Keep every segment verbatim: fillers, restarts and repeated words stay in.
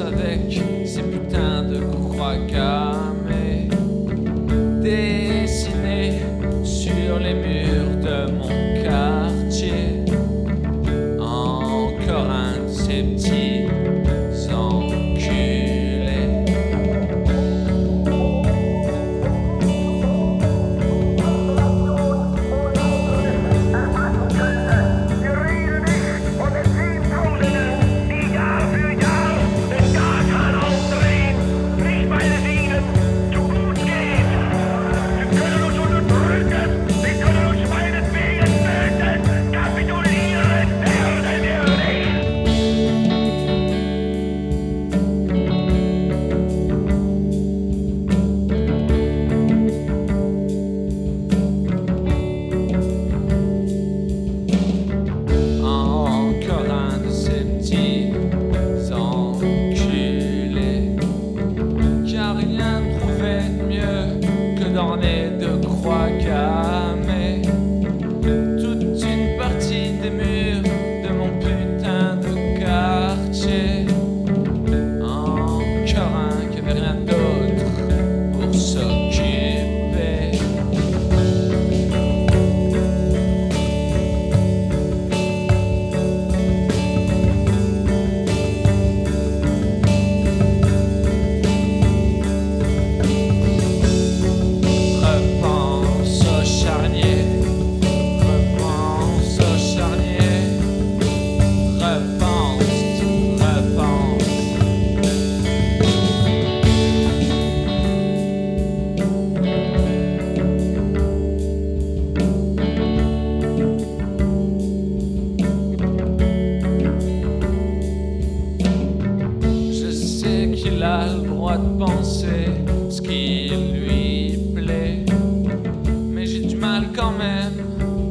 avec ces putains de croix gammées dessinées sur les murs de mon quartier. Encore un de ces petits enculés. Ornée de croix gammées, toute une partie des murs de mon putain de quartier. Encore un qui avait rien d'autre pour s'occuper. Il a le droit de penser ce qui lui plaît, mais j'ai du mal quand même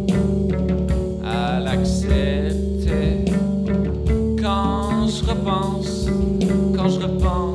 à l'accepter. Quand je repense, quand je repense